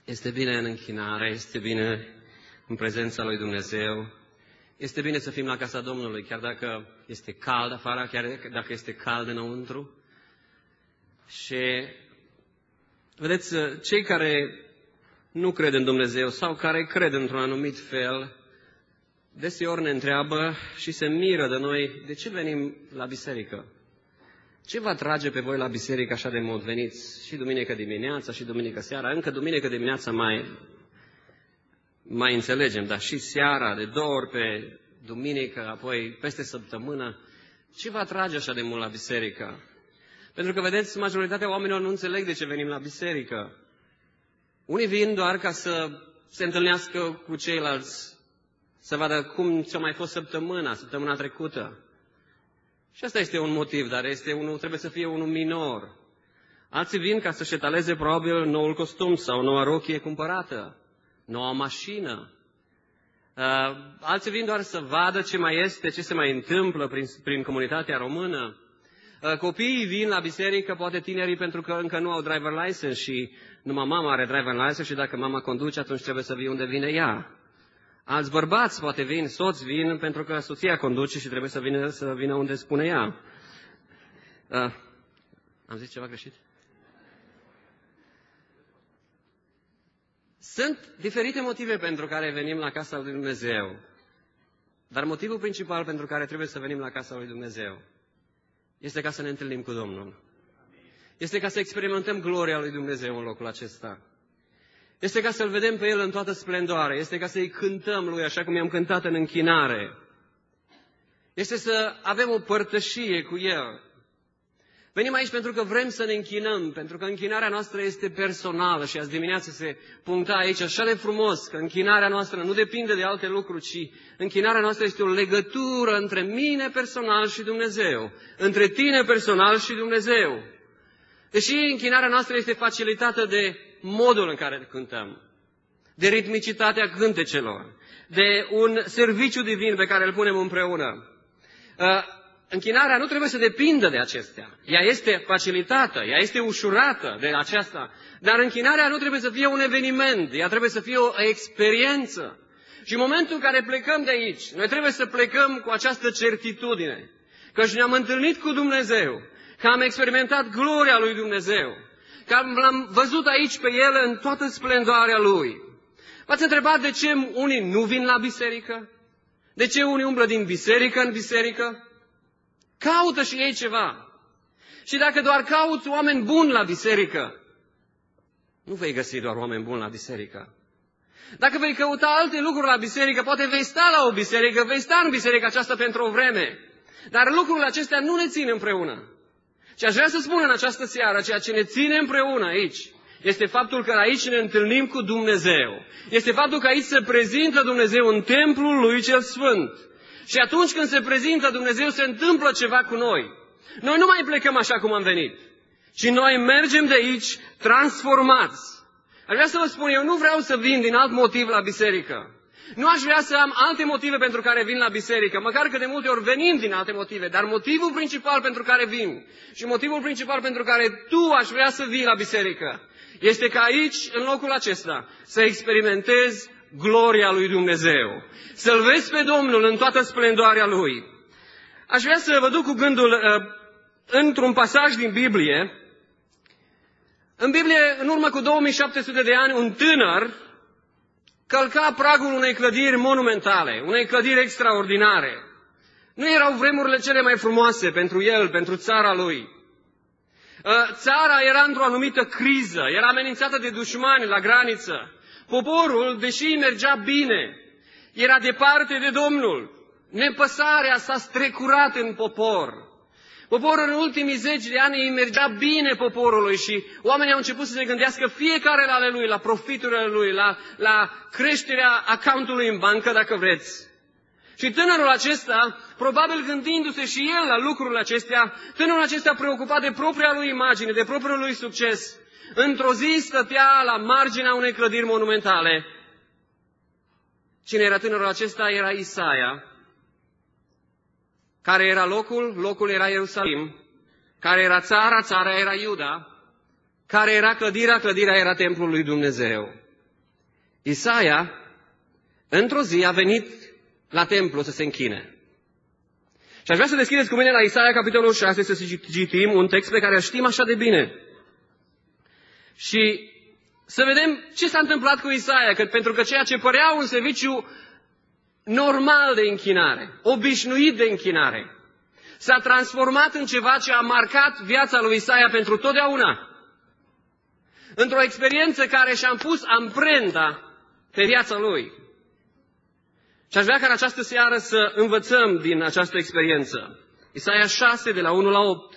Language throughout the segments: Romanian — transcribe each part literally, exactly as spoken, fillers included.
Este bine în închinare, este bine în prezența lui Dumnezeu. Este bine să fim la casa Domnului, chiar dacă este cald afară, chiar dacă este cald înăuntru. Și vedeți, cei care nu cred în Dumnezeu sau care cred într-un anumit fel, deseori ne întreabă și se miră de noi, de ce venim la biserică? Ce vă atrage pe voi la biserică așa de mult? Veniți și duminică dimineața și duminică seara, încă duminică dimineața mai, mai înțelegem, dar și seara, de două ori pe duminică, apoi peste săptămână. Ce vă atrage așa de mult la biserică? Pentru că, vedeți, majoritatea oamenilor nu înțeleg de ce venim la biserică. Unii vin doar ca să se întâlnească cu ceilalți, să vadă cum ți-a mai fost săptămâna, săptămâna trecută. Și asta este un motiv, dar este unul, trebuie să fie unul minor. Alții vin ca să-și etaleze probabil noul costum sau noua rochie cumpărată, noua mașină. Uh, alții vin doar să vadă ce mai este, ce se mai întâmplă prin, prin comunitatea română. Uh, copiii vin la biserică, poate tinerii, pentru că încă nu au driver license și numai mama are driver license și dacă mama conduce, atunci trebuie să vii unde vine ea. Alți bărbați poate vin, soți vin, pentru că soția conduce și trebuie să vină, să vină unde spune ea. Uh, am zis ceva greșit? Sunt diferite motive pentru care venim la casa lui Dumnezeu. Dar motivul principal pentru care trebuie să venim la casa lui Dumnezeu este ca să ne întâlnim cu Domnul. Este ca să experimentăm gloria lui Dumnezeu în locul acesta. Este ca să-L vedem pe El în toată splendoare. Este ca să-i cântăm Lui așa cum i-am cântat în închinare. Este să avem o părtășie cu El. Venim aici pentru că vrem să ne închinăm, pentru că închinarea noastră este personală și azi dimineață se puncta aici așa de frumos că închinarea noastră nu depinde de alte lucruri, ci închinarea noastră este o legătură între mine personal și Dumnezeu, între tine personal și Dumnezeu. Deși închinarea noastră este facilitată de modul în care cântăm, de ritmicitatea cântecelor, de un serviciu divin pe care îl punem împreună. Închinarea nu trebuie să depindă de acestea. Ea este facilitată, ea este ușurată de aceasta, dar închinarea nu trebuie să fie un eveniment, ea trebuie să fie o experiență. Și în momentul în care plecăm de aici, noi trebuie să plecăm cu această certitudine, că ne-am întâlnit cu Dumnezeu, că am experimentat gloria lui Dumnezeu, că l-am văzut aici pe El în toată splendoarea Lui. V-ați întrebat de ce unii nu vin la biserică? De ce unii umblă din biserică în biserică? Caută și ei ceva. Și dacă doar cauți oameni buni la biserică, nu vei găsi doar oameni buni la biserică. Dacă vei căuta alte lucruri la biserică, poate vei sta la o biserică, vei sta în biserica aceasta pentru o vreme. Dar lucrurile acestea nu ne țin împreună. Și aș vrea să spun în această seară, ceea ce ne ține împreună aici, este faptul că aici ne întâlnim cu Dumnezeu. Este faptul că aici se prezintă Dumnezeu în templul Lui cel Sfânt. Și atunci când se prezintă Dumnezeu, se întâmplă ceva cu noi. Noi nu mai plecăm așa cum am venit, ci noi mergem de aici transformați. Aș vrea să vă spun, eu nu vreau să vin din alt motiv la biserică. Nu aș vrea să am alte motive pentru care vin la biserică, măcar că de multe ori venim din alte motive, dar motivul principal pentru care vin și motivul principal pentru care tu aș vrea să vii la biserică este că aici, în locul acesta, să experimentezi gloria lui Dumnezeu, să-L vezi pe Domnul în toată splendoarea Lui. Aș vrea să vă duc cu gândul uh, într-un pasaj din Biblie. În Biblie, în urmă cu două mii șapte sute de ani, un tânăr călca pragul unei clădiri monumentale, unei clădiri extraordinare. Nu erau vremurile cele mai frumoase pentru el, pentru țara lui. Țara era într-o anumită criză, era amenințată de dușmani la graniță. Poporul, deși îi mergea bine, era departe de Domnul. Nepăsarea s-a strecurat în popor. Poporul în ultimii zeci de ani îi mergea bine poporului și oamenii au început să se gândească fiecare la ale lui, la profiturile lui, la, la creșterea accountului în bancă, dacă vreți. Și tânărul acesta, probabil gândindu-se și el la lucrurile acestea, tânărul acesta preocupat de propria lui imagine, de propriul lui succes, într-o zi stătea la marginea unei clădiri monumentale. Cine era tânărul acesta? Era Isaia. Care era locul? Locul era Ierusalim. Care era țara? Țara era Iuda. Care era clădirea? Clădirea era templul lui Dumnezeu. Isaia, într-o zi, a venit la templu să se închine. Și aș vrea să deschideți cu mine la Isaia, capitolul șase, să citim un text pe care îl știm așa de bine. Și să vedem ce s-a întâmplat cu Isaia, că, pentru că ceea ce părea un serviciu normal de închinare, obișnuit de închinare, s-a transformat în ceva ce a marcat viața lui Isaia pentru totdeauna. Într-o experiență care și-a pus amprenta pe viața lui. Și aș vrea ca în această seară să învățăm din această experiență. Isaia șase, de la unu la opt.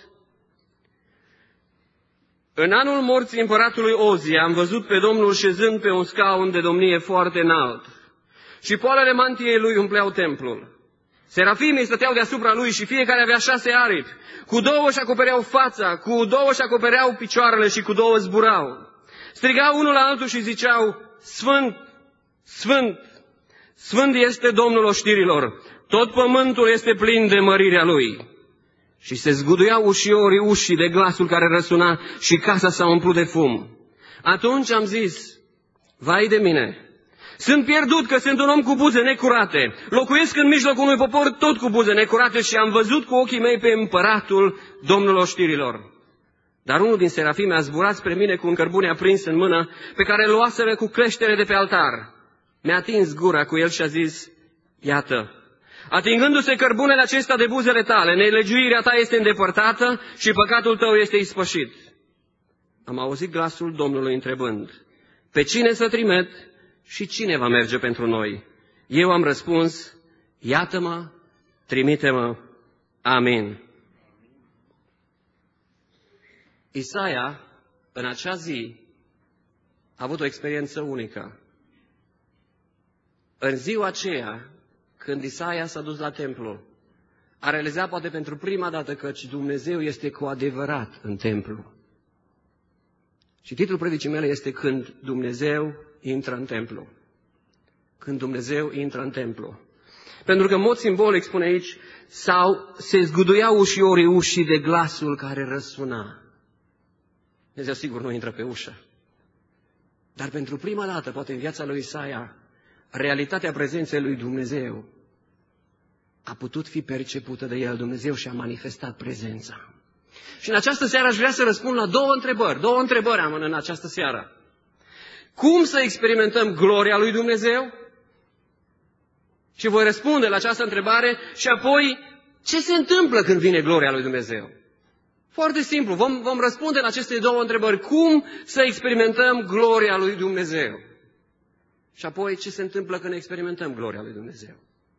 În anul morții împăratului Ozia am văzut pe Domnul șezând pe un scaun de domnie foarte înalt. Și poalele mantiei lui umpleau templul. Serafimii stăteau deasupra lui și fiecare avea șase aripi. Cu două își acopereau fața, cu două își acopereau picioarele și cu două zburau. Strigau unul la altul și ziceau, Sfânt, Sfânt, Sfânt este Domnul oștirilor, tot pământul este plin de mărirea Lui. Și se zguduiau ușiorii ușii de glasul care răsuna și casa s-a umplut de fum. Atunci am zis, vai de mine, sunt pierdut că sunt un om cu buze necurate, locuiesc în mijlocul unui popor tot cu buze necurate și am văzut cu ochii mei pe împăratul Domnul oștirilor. Dar unul din serafime a zburat spre mine cu un cărbune aprins în mână, pe care îl luaseră cu creștere de pe altar. Mi-a atins gura cu el și a zis, iată, atingându-se cărbunele acesta de buzele tale, nelegiuirea ta este îndepărtată și păcatul tău este ispășit. Am auzit glasul Domnului întrebând, pe cine să trimet și cine va merge pentru noi? Eu am răspuns, iată-mă, trimite-mă, amin. Isaia, în acea zi, a avut o experiență unică. În ziua aceea, când Isaia s-a dus la templu, a realizat poate pentru prima dată că Dumnezeu este cu adevărat în templu. Și titlul predicii mele este Când Dumnezeu intră în templu. Când Dumnezeu intră în templu. Pentru că în mod simbolic, spune aici, sau se zguduiau ușiorii ușii de glasul care răsuna. Dumnezeu sigur nu intră pe ușă. Dar pentru prima dată, poate în viața lui Isaia, realitatea prezenței lui Dumnezeu a putut fi percepută de el. Dumnezeu și-a manifestat prezența. Și în această seară aș vrea să răspund la două întrebări. Două întrebări am în această seară. Cum să experimentăm gloria lui Dumnezeu? Și voi răspunde la această întrebare și apoi ce se întâmplă când vine gloria lui Dumnezeu? Foarte simplu, vom, vom răspunde la aceste două întrebări. Cum să experimentăm gloria lui Dumnezeu? Și apoi ce se întâmplă când experimentăm gloria lui Dumnezeu?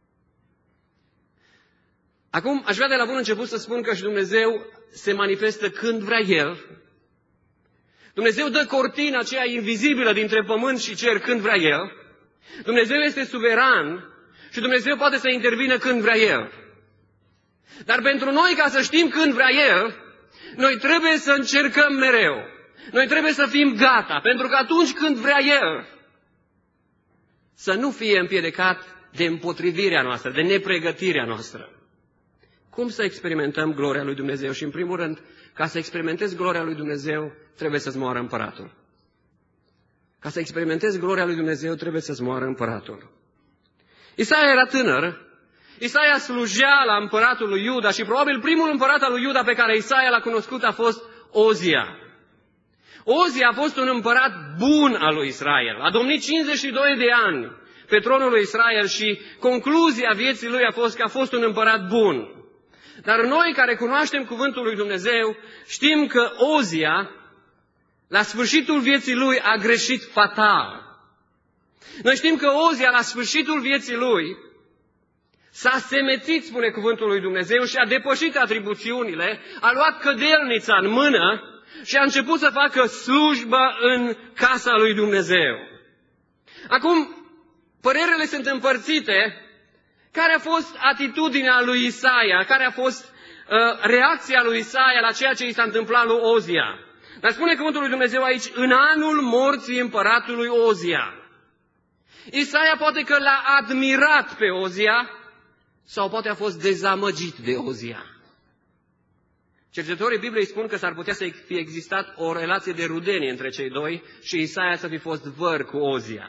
Acum, aș vrea de la bun început să spun că și Dumnezeu se manifestă când vrea El. Dumnezeu dă cortina aceea invizibilă dintre pământ și cer când vrea El. Dumnezeu este suveran și Dumnezeu poate să intervină când vrea El. Dar pentru noi, ca să știm când vrea El, noi trebuie să încercăm mereu. Noi trebuie să fim gata, pentru că atunci când vrea El, să nu fie împiedicat de împotrivirea noastră, de nepregătirea noastră. Cum să experimentăm gloria lui Dumnezeu? Și în primul rând, ca să experimentezi gloria lui Dumnezeu, trebuie să-ți moară împăratul. Ca să experimentezi gloria lui Dumnezeu, trebuie să-ți moară împăratul. Isaia era tânăr, Isaia slujea la împăratul lui Iuda și probabil primul împărat al lui Iuda pe care Isaia l-a cunoscut a fost Ozia. Ozia a fost un împărat bun al lui Israel. A domnit cincizeci și doi de ani pe tronul lui Israel și concluzia vieții lui a fost că a fost un împărat bun. Dar noi care cunoaștem cuvântul lui Dumnezeu știm că Ozia, la sfârșitul vieții lui, a greșit fatal. Noi știm că Ozia, la sfârșitul vieții lui, s-a semețit, spune cuvântul lui Dumnezeu, și a depășit atribuțiunile, a luat cădelnița în mână și a început să facă slujbă în casa lui Dumnezeu. Acum, părerile sunt împărțite. Care a fost atitudinea lui Isaia? Care a fost uh, reacția lui Isaia la ceea ce i s-a întâmplat lui Ozia? Dar spune cuvântul lui Dumnezeu aici, în anul morții împăratului Ozia. Isaia poate că l-a admirat pe Ozia sau poate a fost dezamăgit de Ozia. Cercetătorii Bibliei spun că s-ar putea să fie existat o relație de rudenie între cei doi și Isaia să fi fost văr cu Ozia.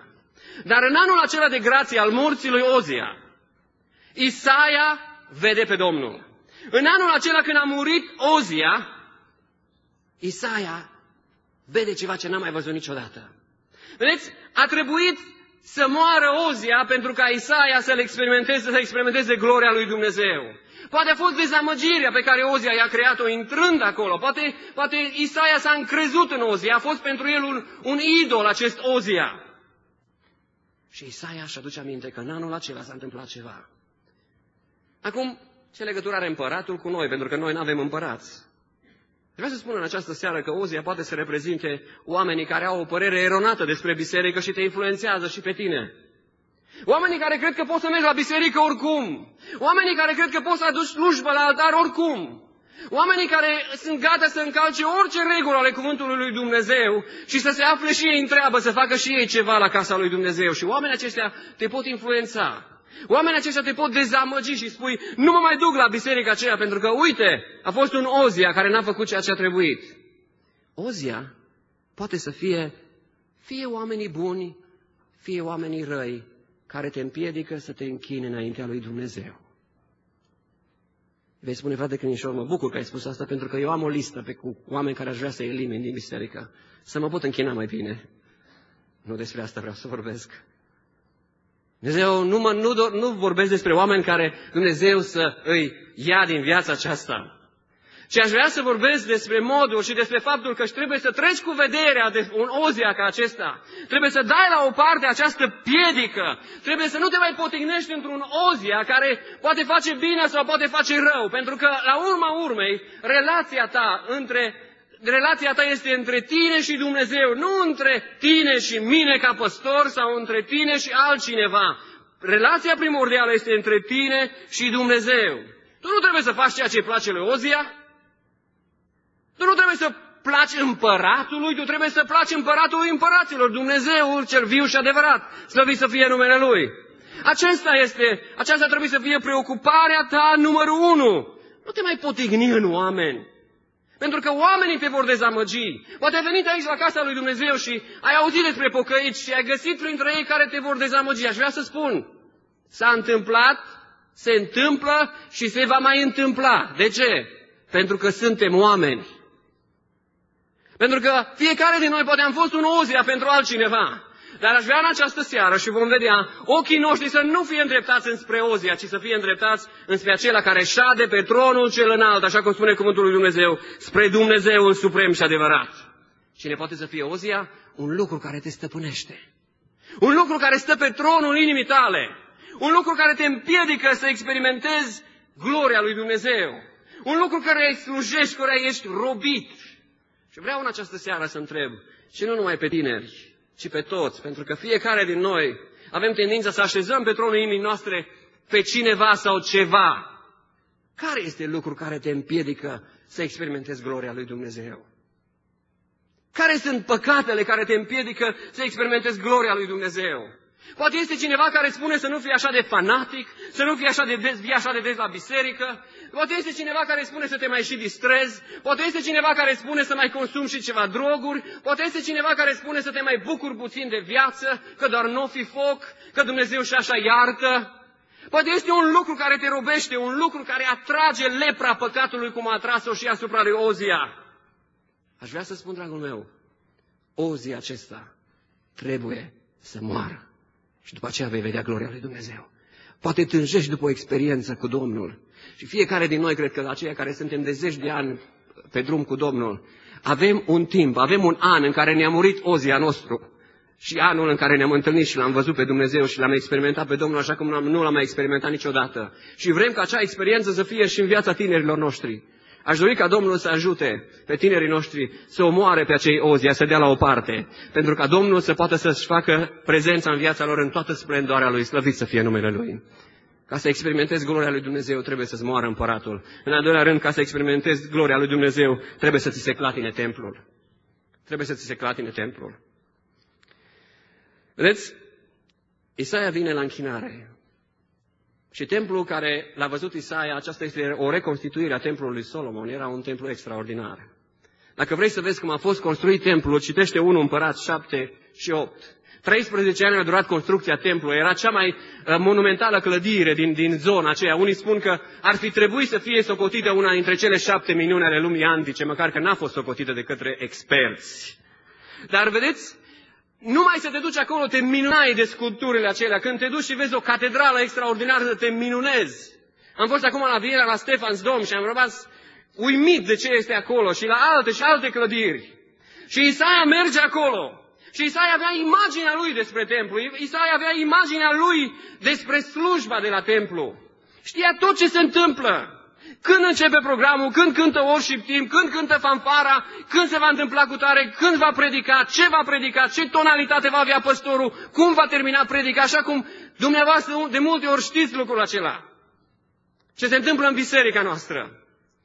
Dar în anul acela de grație al morții lui Ozia, Isaia vede pe Domnul. În anul acela când a murit Ozia, Isaia vede ceva ce n-a mai văzut niciodată. Vedeți, a trebuit să moară Ozia pentru ca Isaia să-l experimenteze, să experimenteze gloria lui Dumnezeu. Poate a fost dezamăgirea pe care Ozia i-a creat-o intrând acolo. Poate, poate Isaia s-a încrezut în Ozia, a fost pentru el un, un idol acest Ozia. Și Isaia își aduce aminte că în anul acela s-a întâmplat ceva. Acum, ce legătură are împăratul cu noi? Pentru că noi nu avem împărați. Vreau să spun în această seară că Ozia poate să reprezinte oamenii care au o părere eronată despre biserică și te influențează și pe tine. Oamenii care cred că poți să mergi la biserică oricum. Oamenii care cred că poți să aduci slujbă la altar oricum. Oamenii care sunt gata să încalce orice regulă ale cuvântului lui Dumnezeu și să se afle și ei în treabă, să facă și ei ceva la casa lui Dumnezeu. Și oamenii aceștia te pot influența. Oamenii aceștia te pot dezamăgi și spui, nu mă mai duc la biserica aceea, pentru că, uite, a fost un Ozia care n-a făcut ceea ce a trebuit. Ozia poate să fie fie oamenii buni, fie oamenii răi, care te împiedică să te închini înaintea lui Dumnezeu. Vei spune, frate Crinișor, mă bucur că ai spus asta, pentru că eu am o listă pe cu oameni care aș vrea să elimin din biserică, să mă pot închina mai bine. Nu despre asta vreau să vorbesc. Dumnezeu, nu, mă, nu, nu vorbesc despre oameni care Dumnezeu să îi ia din viața aceasta. Și aș vrea să vorbesc despre modul și despre faptul că trebuie să treci cu vederea de un Ozia ca acesta. Trebuie să dai la o parte această piedică. Trebuie să nu te mai potignești într-un Ozia care poate face bine sau poate face rău. Pentru că, la urma urmei, relația ta între... Relația ta este între tine și Dumnezeu, nu între tine și mine ca păstor sau între tine și altcineva. Relația primordială este între tine și Dumnezeu. Tu nu trebuie să faci ceea ce îi place lui Ozia. Tu nu trebuie să placi împăratului, tu trebuie să placi împăratului împăraților, Dumnezeul cel viu și adevărat, slăvit să fie numele Lui. Aceasta este, aceasta trebuie să fie preocuparea ta numărul unu. Nu te mai potigni în oameni. Pentru că oamenii te vor dezamăgi. Poate ai venit aici la casa lui Dumnezeu și ai auzit despre pocăiți și ai găsit printre ei care te vor dezamăgi. Aș vrea să spun, s-a întâmplat, se întâmplă și se va mai întâmpla. De ce? Pentru că suntem oameni. Pentru că fiecare din noi poate am fost un Ozia pentru altcineva. Dar aș vrea în această seară și vom vedea ochii noștri să nu fie îndreptați înspre Ozia, ci să fie îndreptați înspre acela care șade pe tronul cel înalt, așa cum spune cuvântul lui Dumnezeu, spre Dumnezeul suprem și adevărat. Cine poate să fie Ozia? Un lucru care te stăpânește. Un lucru care stă pe tronul inimii tale. Un lucru care te împiedică să experimentezi gloria lui Dumnezeu. Un lucru care îi slujești, care ești robit. Și vreau în această seară să întreb, și nu numai pe tineri, ci pe toți, pentru că fiecare din noi avem tendința să așezăm pe tronul inimii noastre pe cineva sau ceva. Care este lucrul care te împiedică să experimentezi gloria lui Dumnezeu? Care sunt păcatele care te împiedică să experimentezi gloria lui Dumnezeu? Poate este cineva care spune să nu fii așa de fanatic, să nu fii așa de des, fii așa de des la biserică. Poate este cineva care spune să te mai și distrezi. Poate este cineva care spune să mai consumi și ceva droguri. Poate este cineva care spune să te mai bucuri puțin de viață, că doar nu fi foc, că Dumnezeu și așa iartă. Poate este un lucru care te robește, un lucru care atrage lepra păcatului cum a atras-o și asupra lui Ozia. Aș vrea să spun, dragul meu, Ozia acesta trebuie să moară. Și după aceea vei vedea gloria lui Dumnezeu. Poate tânjești după o experiență cu Domnul. Și fiecare din noi, cred că aceia care suntem de zeci de ani pe drum cu Domnul, avem un timp, avem un an în care ne-a murit Ozia nostru. Și anul în care ne-am întâlnit și l-am văzut pe Dumnezeu și l-am experimentat pe Domnul așa cum nu l-am mai experimentat niciodată. Și vrem ca acea experiență să fie și în viața tinerilor noștri. Aș dori ca Domnul să ajute pe tinerii noștri să omoare pe acei Ozia, să dea la o parte, pentru ca Domnul să poată să-și facă prezența în viața lor în toată splendoarea Lui, slăvit să fie numele Lui. Ca să experimentezi gloria lui Dumnezeu, trebuie să-ți moară împăratul. În al doilea rând, ca să experimentezi gloria lui Dumnezeu, trebuie să ți se clatine templul. Trebuie să ți se clatine templul. Vedeți? Isaia vine la închinare. Și templul care l-a văzut Isaia, aceasta este o reconstituire a templului lui Solomon, era un templu extraordinar. Dacă vrei să vezi cum a fost construit templul, citește unu Împărați șapte și opt. treisprezece ani a durat construcția templului, era cea mai uh, monumentală clădire din, din zona aceea. Unii spun că ar fi trebuit să fie socotită una dintre cele șapte minuni ale lumii antice, măcar că n-a fost socotită de către experți. Dar vedeți, numai să te duci acolo, te minunai de sculpturile acelea. Când te duci și vezi o catedrală extraordinară, te minunezi. Am fost acum la Viera, la Stefansdom și am rămas uimit de ce este acolo și la alte și alte clădiri. Și Isaia merge acolo. Și Isaia avea imaginea lui despre templu. Isaia avea imaginea lui despre slujba de la templu. Știa tot ce se întâmplă. Când începe programul, când cântă worship team, când cântă fanfara, când se va întâmpla cu tare, când va predica, ce va predica, ce tonalitate va avea păstorul, cum va termina predica, așa cum dumneavoastră de multe ori știți lucrul acela. Ce se întâmplă în biserica noastră.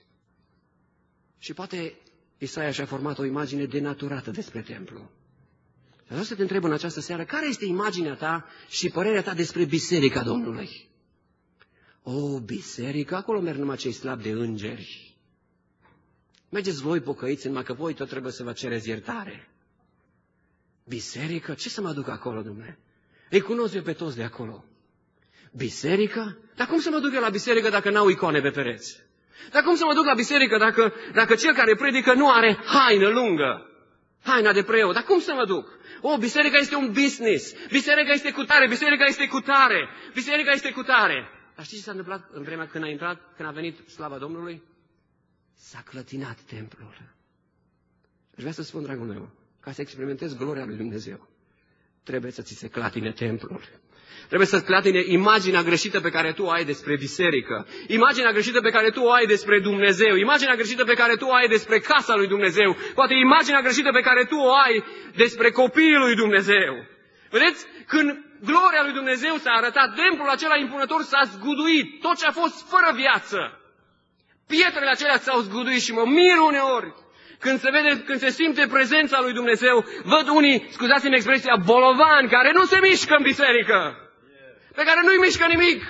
Și poate Isaia și-a format o imagine denaturată despre templu. Vreau să te întreb în această seară, care este imaginea ta și părerea ta despre biserica Domnului? O, biserică, acolo merg numai cei slabi de îngeri. Mergeți voi pocăiți, numai că voi tot trebuie să vă cereți iertare. Biserică? Ce să mă duc acolo, Dumnezeu? Îi cunosc eu pe toți de acolo. Biserică? Dar cum să mă duc eu la biserică dacă n-au icoane pe pereți? Dar cum să mă duc la biserică dacă, dacă cel care predică nu are haină lungă? Haina de preot. Dar cum să mă duc? O, biserica este un business. Biserica este cu tare, biserica este cu tare, biserica este cu tare. Dar știți ce s-a întâmplat în vremea când a intrat, când a venit slava Domnului? S-a clătinat templul. Aș vrea să spun, dragul meu, ca să experimentezi gloria lui Dumnezeu, trebuie să ți se clatine templul. Trebuie să-ți clatine imaginea greșită pe care tu o ai despre biserică, imaginea greșită pe care tu o ai despre Dumnezeu, imaginea greșită pe care tu o ai despre casa lui Dumnezeu, poate imaginea greșită pe care tu o ai despre copiii lui Dumnezeu. Vedeți? Când gloria lui Dumnezeu s-a arătat, templul acela impunător s-a zguduit, tot ce a fost fără viață. Pietrele acelea s-au zguduit și mă mir uneori. Când se vede, când se simte prezența lui Dumnezeu, văd unii, scuzați-mi expresia, bolovani, care nu se mișcă în biserică, pe care nu-i mișcă nimic.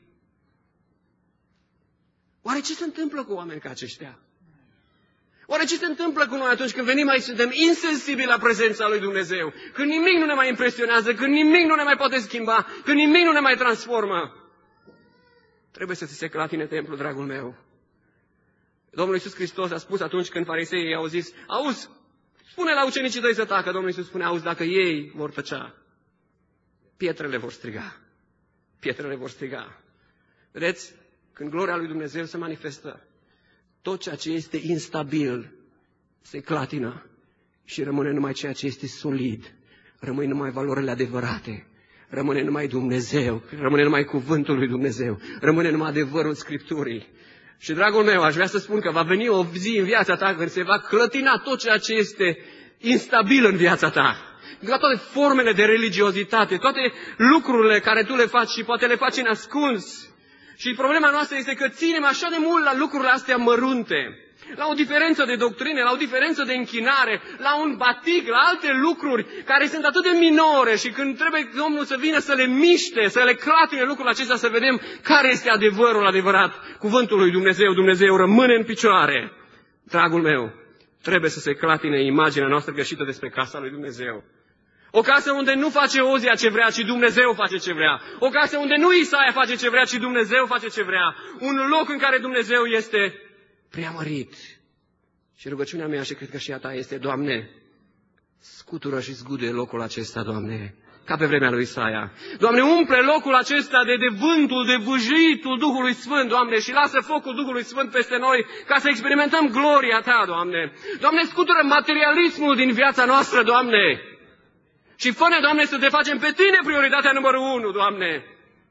Oare ce se întâmplă cu oameni ca aceștia? Oare ce se întâmplă cu noi atunci când venim aici, suntem insensibili la prezența lui Dumnezeu? Când nimic nu ne mai impresionează, când nimic nu ne mai poate schimba, când nimic nu ne mai transformă? Trebuie să ți se clatine templul, dragul meu. Domnul Iisus Hristos a spus atunci când fariseii i-au zis, auzi, spune la ucenicii tăi să tacă. Domnul Iisus spune, auzi, dacă ei vor tăcea, pietrele vor striga. Pietrele vor striga. Vedeți? Când gloria lui Dumnezeu se manifestă, tot ceea ce este instabil se clatină și rămâne numai ceea ce este solid. Rămâne numai valorile adevărate. Rămâne numai Dumnezeu. Rămâne numai cuvântul lui Dumnezeu. Rămâne numai adevărul Scripturii. Și, dragul meu, aș vrea să spun că va veni o zi în viața ta când se va clătina tot ceea ce este instabil în viața ta. Toate formele de religiozitate, toate lucrurile care tu le faci și poate le faci în ascuns. Și problema noastră este că ținem așa de mult la lucrurile astea mărunte, la o diferență de doctrine, la o diferență de închinare, la un batic, la alte lucruri care sunt atât de minore și când trebuie Domnul să vină să le miște, să le clatine lucrurile acestea, să vedem care este adevărul adevărat. Cuvântul lui Dumnezeu, Dumnezeu rămâne în picioare. Dragul meu, trebuie să se clatine imaginea noastră greșită despre casa lui Dumnezeu. O casă unde nu face Ozia ce vrea, ci Dumnezeu face ce vrea. O casă unde nu Isaia face ce vrea, ci Dumnezeu face ce vrea. Un loc în care Dumnezeu este preamărit. Și rugăciunea mea, și cred că și a ta, este, Doamne, scutură și zguduie locul acesta, Doamne, ca pe vremea lui Isaia. Doamne, umple locul acesta de, de vântul, de vâjitul Duhului Sfânt, Doamne, și lasă focul Duhului Sfânt peste noi ca să experimentăm gloria Ta, Doamne. Doamne, scutură materialismul din viața noastră, Doamne. Și fă-ne, Doamne, să te facem pe Tine prioritatea numărul unu, Doamne.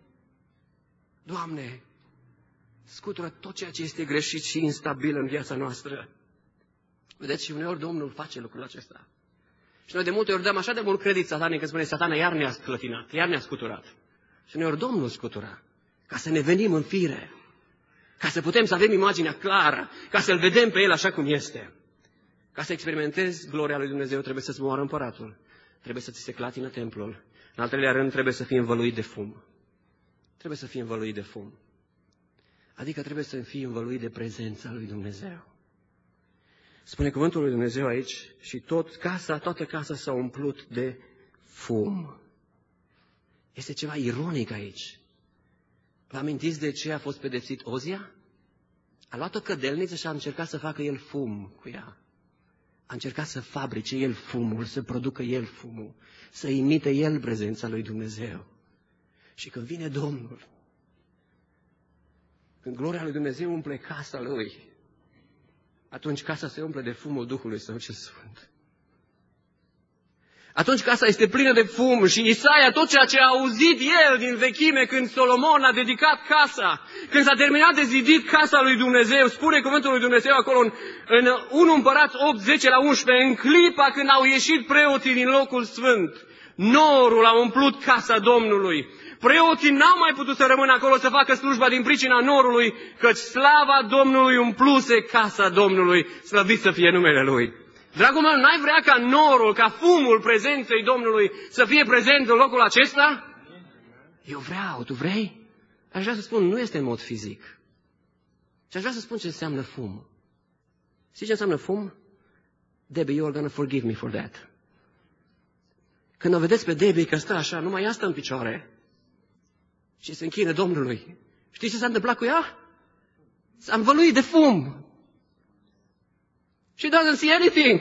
Doamne, scutură tot ceea ce este greșit și instabil în viața noastră. Vedeți, și uneori Domnul face lucrul acesta. Și noi de multe ori dăm așa de mult credit satanic că spune, Satana iar ne-a sclătinat, iar ne-a scuturat. Și uneori Domnul scutura, ca să ne venim în fire, ca să putem să avem imaginea clară, ca să-L vedem pe El așa cum este. Ca să experimentezi gloria lui Dumnezeu, trebuie să-ți moară împăratul. Trebuie să ți se clatină templul. În al treilea rând, trebuie să fii învăluit de fum. Trebuie să fii învăluit de fum. Adică trebuie să fii învăluit de prezența lui Dumnezeu. Spune cuvântul lui Dumnezeu aici, și tot casa, toată casa s-a umplut de fum. Este ceva ironic aici. Vă amintiți de ce a fost pedepsit Ozia? A luat o cădelniță și a încercat să facă el fum cu ea. A încercat să fabrice el fumul, să producă el fumul, să imite el prezența lui Dumnezeu. Și când vine Domnul, când gloria lui Dumnezeu umple casa lui, atunci casa se umple de fumul Duhului Său cel Sfânt. Atunci casa este plină de fum și Isaia, tot ceea ce a auzit el din vechime când Solomon a dedicat casa, când s-a terminat de zidit casa lui Dumnezeu, spune cuvântul lui Dumnezeu acolo în, în unu Împărați opt, zece la unsprezece, în clipa când au ieșit preoții din locul sfânt, norul a umplut casa Domnului. Preoții n-au mai putut să rămână acolo să facă slujba din pricina norului, căci slava Domnului umpluse casa Domnului, slăvit să fie numele Lui. Dragul meu, n-ai vrea ca norul, ca fumul prezenței Domnului să fie prezent în locul acesta? Eu vreau, tu vrei? Aș vrea să spun, nu este în mod fizic. Și aș vrea să spun ce înseamnă fum. Știi ce înseamnă fum? Debbie, you are gonna forgive me for that. Când o vedeți pe Debbie că stă așa, numai ea stă în picioare și se închină Domnului. Știți ce s-a întâmplat cu ea? S-a învăluit de fum. She doesn't see anything.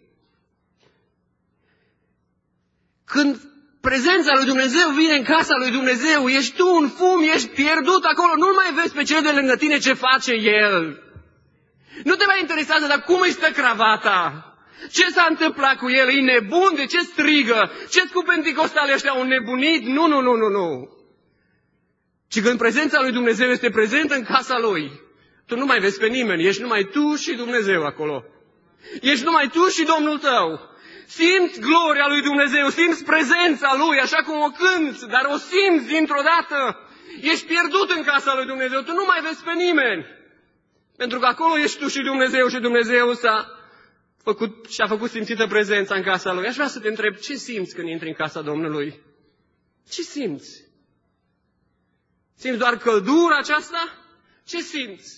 Când prezența lui Dumnezeu vine în casa lui Dumnezeu, ești tu un fum, ești pierdut acolo, nu-l mai vezi pe cel de lângă tine ce face el. Nu te mai interesează, dar cum îi stă cravata? Ce s-a întâmplat cu el? E nebun? De ce strigă? Ce-ți cu penticostale ăștia au nebunit? Nu, nu, nu, nu, nu. Ci când prezența lui Dumnezeu este prezentă în casa lui, tu nu mai vezi pe nimeni, ești numai tu și Dumnezeu acolo. Ești numai tu și Domnul tău. Simți gloria lui Dumnezeu, simți prezența lui, așa cum o cânți, dar o simți dintr-o dată. Ești pierdut în casa lui Dumnezeu, tu nu mai vezi pe nimeni. Pentru că acolo ești tu și Dumnezeu și Dumnezeu s-a făcut și a făcut simțită prezența în casa lui. Aș vrea să te întreb, ce simți când intri în casa Domnului? Ce simți? Simți doar căldura aceasta? Ce simți?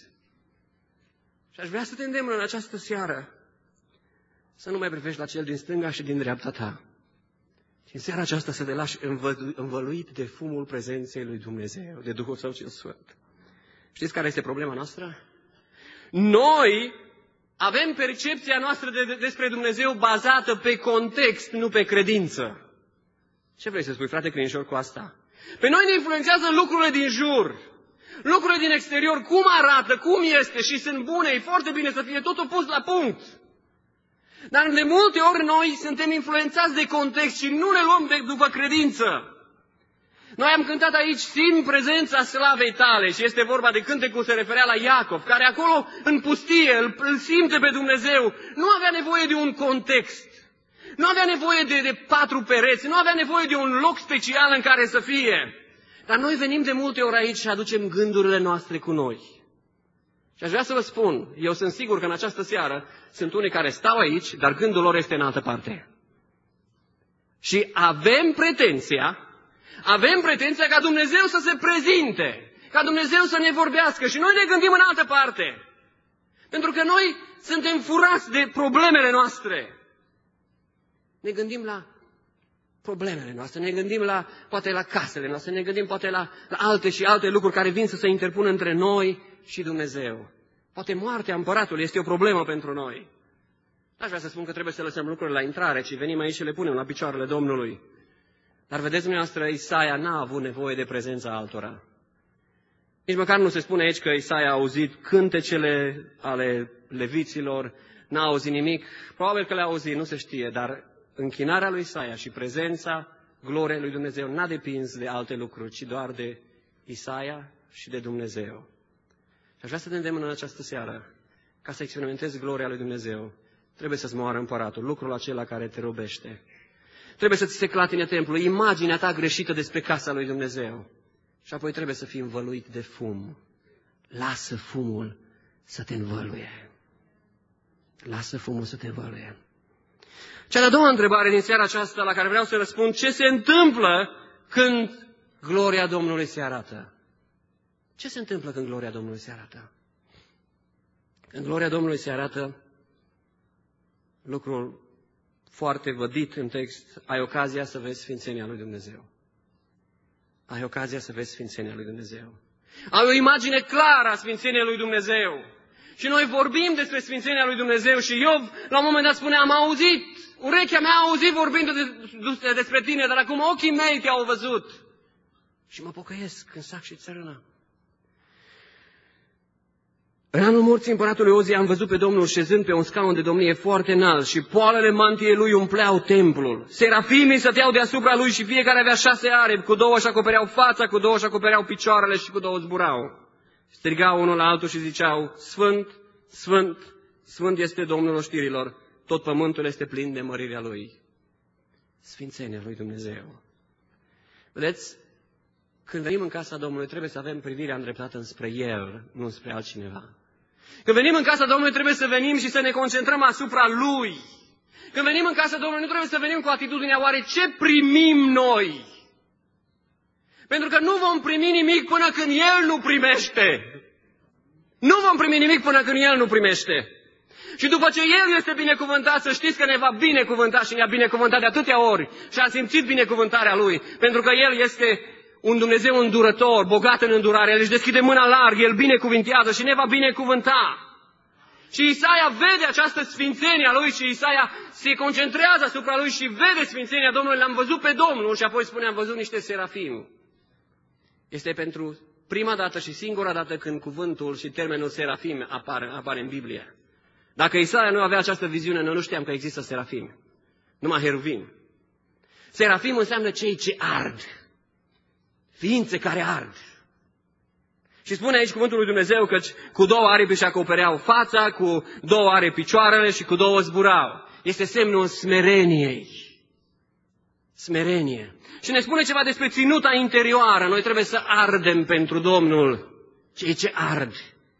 Și aș vrea să te îndemn în această seară să nu mai privești la cel din stânga și din dreapta ta. Și în seara aceasta să te lași învăluit de fumul prezenței lui Dumnezeu, de Duhul Său cel Sfânt. Știți care este problema noastră? Noi avem percepția noastră de, de, despre Dumnezeu bazată pe context, nu pe credință. Ce vrei să spui, frate credincior, cu asta? Pe noi ne influențează lucrurile din jur, lucrurile din exterior, cum arată, cum este și sunt bune, e foarte bine să fie totul pus la punct. Dar de multe ori noi suntem influențați de context și nu ne luăm de, după credință. Noi am cântat aici, simt prezența slavei tale, și este vorba de cântecul, se referea la Iacov, care acolo în pustie îl, îl simte pe Dumnezeu. Nu avea nevoie de un context, nu avea nevoie de, de patru pereți, nu avea nevoie de un loc special în care să fie. Dar noi venim de multe ori aici și aducem gândurile noastre cu noi. Și aș vrea să vă spun, eu sunt sigur că în această seară sunt unii care stau aici, dar gândul lor este în altă parte. Și avem pretenția, avem pretenția ca Dumnezeu să se prezinte, ca Dumnezeu să ne vorbească și noi ne gândim în altă parte. Pentru că noi suntem furați de problemele noastre. Ne gândim la problemele noastre, ne gândim la, poate la casele noastre, ne gândim poate la, la alte și alte lucruri care vin să se interpună între noi și Dumnezeu. Poate moartea împăratului este o problemă pentru noi. Aș vrea să spun că trebuie să lăsăm lucrurile la intrare, ci venim aici și le punem la picioarele Domnului. Dar vedeți dumneavoastră, Isaia n-a avut nevoie de prezența altora. Nici măcar nu se spune aici că Isaia a auzit cântecele ale leviților, n-a auzit nimic. Probabil că le-a auzit, nu se știe, dar închinarea lui Isaia și prezența gloriei lui Dumnezeu n-a depins de alte lucruri, ci doar de Isaia și de Dumnezeu. Și aș vrea să te îndemn în această seară, ca să experimentezi gloria lui Dumnezeu, trebuie să-ți moară împăratul, lucrul acela care te robește. Trebuie să ți se clatine templul, imaginea ta greșită despre casa lui Dumnezeu. Și apoi trebuie să fii învăluit de fum. Lasă fumul să te învăluie. Lasă fumul să te învăluie. Cea de-a doua întrebare din seara aceasta la care vreau să răspund, ce se întâmplă când gloria Domnului se arată? Ce se întâmplă când gloria Domnului se arată? Când gloria Domnului se arată, lucrul foarte vădit în text, ai ocazia să vezi sfințenia lui Dumnezeu. Ai ocazia să vezi sfințenia lui Dumnezeu. Ai o imagine clară a sfințeniei lui Dumnezeu. Și noi vorbim despre sfințenia lui Dumnezeu și Iov la un moment dat spune, am auzit, urechea mea a auzit vorbind de, despre tine, dar acum ochii mei te-au văzut. Și mă pocăiesc în sac și țărână. În anul morții împăratului Ozia am văzut pe Domnul șezând pe un scaun de domnie foarte înalt și poalele mantiei lui umpleau templul. Serafimii stăteau deasupra lui și fiecare avea șase aripi, cu două își acopereau fața, cu două își acopereau picioarele și cu două zburau. Strigau unul la altul și ziceau, Sfânt, Sfânt, Sfânt este Domnul oștirilor, tot pământul este plin de mărirea Lui. Sfințenia lui Dumnezeu. Vedeți, când venim în casa Domnului trebuie să avem privirea îndreptată înspre El, nu spre altcineva. Când venim în casa Domnului trebuie să venim și să ne concentrăm asupra Lui. Când venim în casa Domnului nu trebuie să venim cu atitudinea, oare ce primim noi? Pentru că nu vom primi nimic până când El nu primește. Nu vom primi nimic până când El nu primește. Și după ce El este binecuvântat, să știți că ne va binecuvânta și ne-a binecuvântat de atâtea ori. Și a simțit binecuvântarea Lui. Pentru că El este un Dumnezeu îndurător, bogat în îndurare. El își deschide mâna larg, El binecuvintează și ne va binecuvânta. Și Isaia vede această sfințenie a Lui și Isaia se concentrează asupra Lui și vede sfințenia Domnului. L-am văzut pe Domnul și apoi spune, am văzut niște serafimi. Este pentru prima dată și singura dată când cuvântul și termenul serafim apare, apare în Biblie. Dacă Isaia nu avea această viziune, noi nu știam că există serafimi. Numai heruvim. Serafim înseamnă cei ce ard. Ființe care ard. Și spune aici cuvântul lui Dumnezeu că cu două aripi își acopereau fața, cu două aripi picioarele și cu două zburau. Este semnul smereniei. Smerenie. Și ne spune ceva despre ținuta interioară. Noi trebuie să ardem pentru Domnul. Cei ce ard.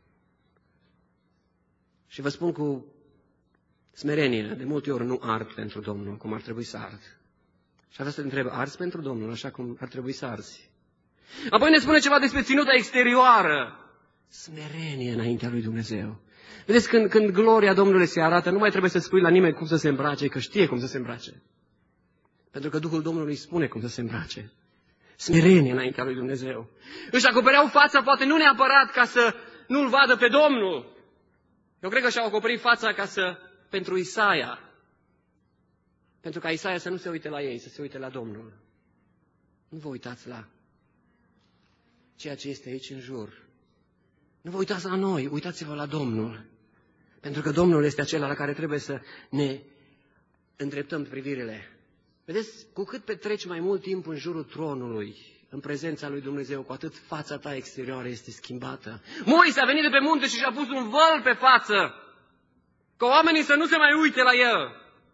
Și vă spun cu smerenie, de multe ori nu ard pentru Domnul, cum ar trebui să ard. Și vreau să te întreb, arzi pentru Domnul, așa cum ar trebui să arzi? Apoi ne spune ceva despre ținuta exterioară. Smerenie înaintea lui Dumnezeu. Vedeți, când, când gloria Domnului se arată, nu mai trebuie să spui la nimeni cum să se îmbrace, că știe cum să se îmbrace. Pentru că Duhul Domnului spune cum să se îmbrace. Smerenie înaintea lui Dumnezeu. Își acopereau fața, poate nu neapărat ca să nu-L vadă pe Domnul. Eu cred că și-au acoperit fața ca să, pentru Isaia. Pentru ca Isaia să nu se uite la ei, să se uite la Domnul. Nu vă uitați la ceea ce este aici în jur. Nu vă uitați la noi, uitați-vă la Domnul. Pentru că Domnul este acela la care trebuie să ne îndreptăm privirile. Vedeți, cu cât petreci mai mult timp în jurul tronului, în prezența lui Dumnezeu, cu atât fața ta exterioară este schimbată. Moise a venit de pe munte și și-a pus un văl pe față, ca oamenii să nu se mai uite la el.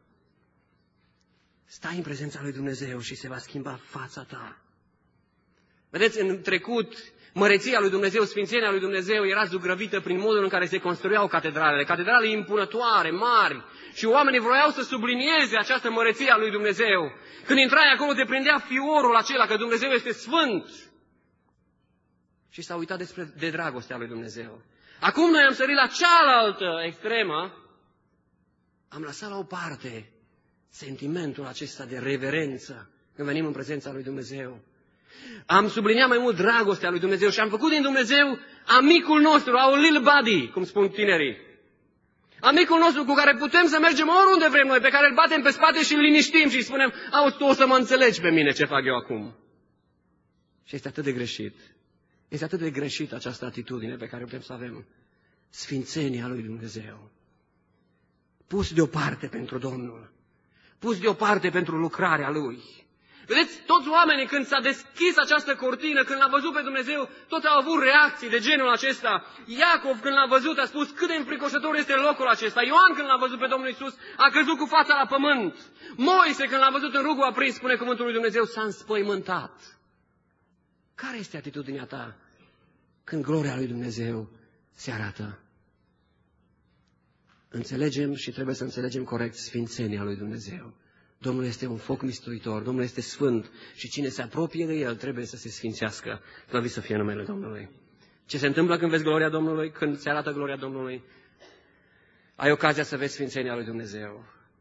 Stai în prezența lui Dumnezeu și se va schimba fața ta. Vedeți, în trecut, măreția lui Dumnezeu, sfințenia lui Dumnezeu era zugrăvită prin modul în care se construiau catedralele. Catedrale impunătoare, mari. Și oamenii vroiau să sublinieze această măreție a lui Dumnezeu. Când intrai acolo, te prindea fiorul acela că Dumnezeu este sfânt. Și s-a uitat despre, de dragostea lui Dumnezeu. Acum noi am sărit la cealaltă extremă. Am lăsat la o parte sentimentul acesta de reverență când venim în prezența lui Dumnezeu. Am subliniat mai mult dragostea lui Dumnezeu și am făcut din Dumnezeu amicul nostru, our little buddy, cum spun tinerii. Amicul nostru cu care putem să mergem oriunde vrem noi, pe care îl batem pe spate și îl liniștim și îi spunem, auzi, tu o să mă înțelegi pe mine ce fac eu acum. Și este atât de greșit. Este atât de greșit această atitudine pe care putem să avem. Sfințenia lui Dumnezeu. Pus deoparte pentru Domnul. Pus deoparte pentru lucrarea Lui. Vedeți, toți oamenii, când s-a deschis această cortină, când l-a văzut pe Dumnezeu, tot au avut reacții de genul acesta. Iacov, când l-a văzut, a spus cât de înfricoșător este locul acesta. Ioan, când l-a văzut pe Domnul Iisus, a căzut cu fața la pământ. Moise, când l-a văzut în rugul aprins, spune cuvântul lui Dumnezeu, s-a înspăimântat. Care este atitudinea ta când gloria lui Dumnezeu se arată? Înțelegem și trebuie să înțelegem corect sfințenia lui Dumnezeu. Domnul este un foc mistuitor, Domnul este sfânt și cine se apropie de El trebuie să se sfințească. Slăvit să fie numele Domnului. Ce se întâmplă când vezi gloria Domnului, când se arată gloria Domnului? Ai ocazia să vezi sfințenia lui Dumnezeu.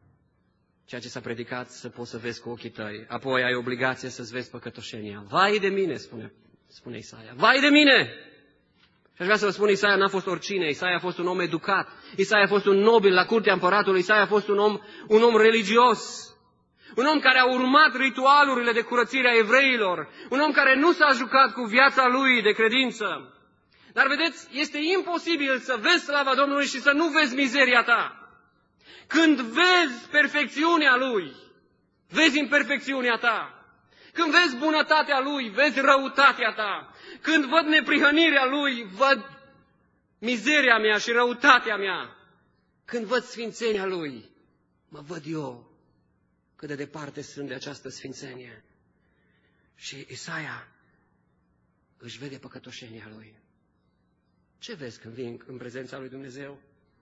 ceea ce s-a predicat să poți să vezi cu ochii tăi. Apoi ai obligație să-ți vezi păcătoșenia. Vai de mine, spune, spune Isaia. Vai de mine! Și aș vrea să vă spun, Isaia n-a fost oricine. Isaia a fost un om educat. Isaia a fost un nobil la curtea împăratului. Isaia a fost un om, un om religios. Un om care a urmat ritualurile de curățire a evreilor. Un om care nu s-a jucat cu viața lui de credință. Dar vedeți, este imposibil să vezi slava Domnului și să nu vezi mizeria ta. Când vezi perfecțiunea Lui, vezi imperfecțiunea ta. Când vezi bunătatea Lui, vezi răutatea ta. Când văd neprihănirea Lui, văd mizeria mea și răutatea mea. Când văd sfințenia Lui, mă văd eu cât de departe sunt de această sfințenie. Și Isaia își vede păcătoșenia Lui. Ce vezi când vii în prezența lui Dumnezeu?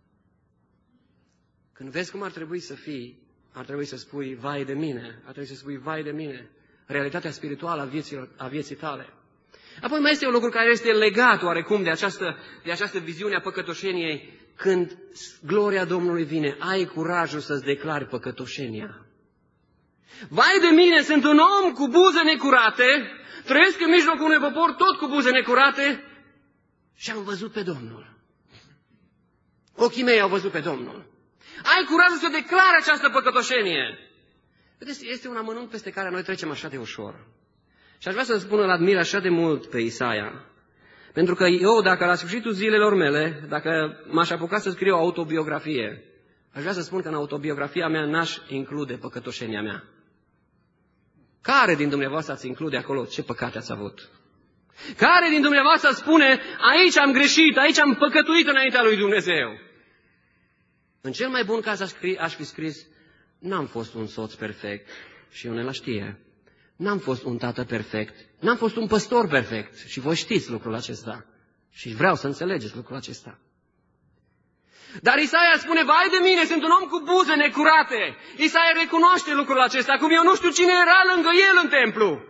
Când vezi cum ar trebui să fii, ar trebui să spui, vai de mine, ar trebui să spui, vai de mine, realitatea spirituală a vieții, a vieții tale. Apoi mai este un lucru care este legat oarecum de această, de această viziune a păcătoșeniei. Când gloria Domnului vine, ai curajul să-ți declari păcătoșenia. Vai de mine, sunt un om cu buze necurate, trăiesc în mijlocul unui popor tot cu buze necurate și am văzut pe Domnul. Ochii mei au văzut pe Domnul. Ai curajul să declari această păcătoșenie. Vedeți, este un amănunt peste care noi trecem așa de ușor. Și aș vrea să spun, îl admir așa de mult pe Isaia. Pentru că eu, dacă la sfârșitul zilelor mele, dacă m-aș apuca să scriu o autobiografie, aș vrea să spun că în autobiografia mea n-aș include păcătoșenia mea. Care din dumneavoastră ați include acolo ce păcate ați avut? Care din dumneavoastră spune, aici am greșit, aici am păcătuit înaintea lui Dumnezeu? În cel mai bun caz aș, scrie, aș fi scris, n-am fost un soț perfect și unela știe. N-am fost un tată perfect, n-am fost un păstor perfect și voi știți lucrul acesta. Și vreau să înțelegeți lucrul acesta. Dar Isaia spune, vai de mine, sunt un om cu buze necurate. Isaia recunoaște lucrul acesta, cum eu nu știu cine era lângă el în templu.